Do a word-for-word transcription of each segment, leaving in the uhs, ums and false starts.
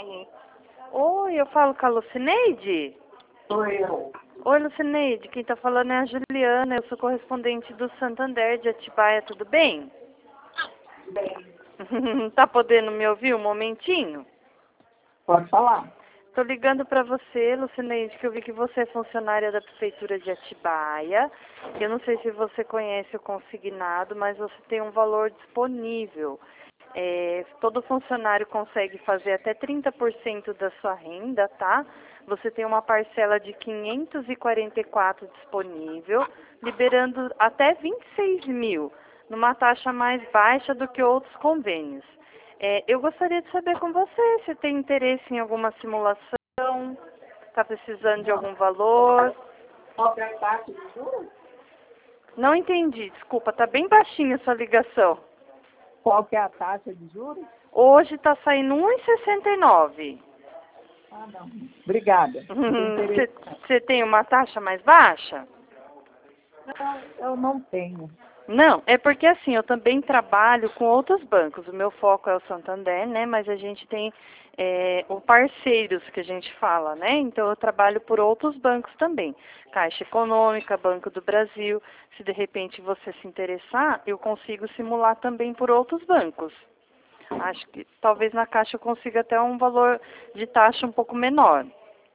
Alô? Oi, eu falo com a Lucineide? Sou eu. Oi, Lucineide, quem tá falando é a Juliana, eu sou correspondente do Santander de Atibaia, tudo bem? Bem, Tá podendo me ouvir um momentinho? pode falar. Tô ligando pra você, Lucineide, que eu vi que você é funcionária da Prefeitura de Atibaia. Eu não sei se você conhece o consignado, mas você tem um valor disponível. É, todo funcionário consegue fazer até trinta por cento da sua renda, tá? Você tem uma parcela de quinhentos e quarenta e quatro disponível, liberando até vinte e seis mil, numa taxa mais baixa do que outros convênios. É, eu gostaria de saber com você se tem interesse em alguma simulação, está precisando de Não. algum valor. Qual que é a taxa de juros? Não entendi, desculpa, está bem baixinha a sua ligação. Qual que é a taxa de juros? Hoje está saindo um e sessenta e nove. Ah, não. Obrigada. Não tem interesse. Você tem uma taxa mais baixa? Não, eu não tenho. Não, é porque assim, eu também trabalho com outros bancos. O meu foco é o Santander, né? Mas a gente tem é, o parceiros que a gente fala, né? Então eu trabalho por outros bancos também. Caixa Econômica, Banco do Brasil. Se de repente você se interessar, eu consigo simular também por outros bancos. Acho que talvez na Caixa eu consiga até um valor de taxa um pouco menor.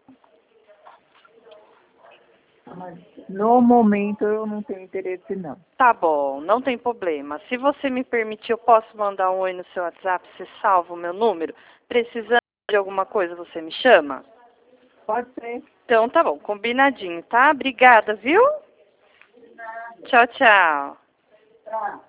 Mas no momento eu não tenho interesse, não. Tá bom, não tem problema. Se você me permitir, eu posso mandar um oi no seu WhatsApp, você salva o meu número? Precisando de alguma coisa, você me chama? Pode ser. Então tá bom, combinadinho, tá? Obrigada, viu? Tchau, tchau. Tá.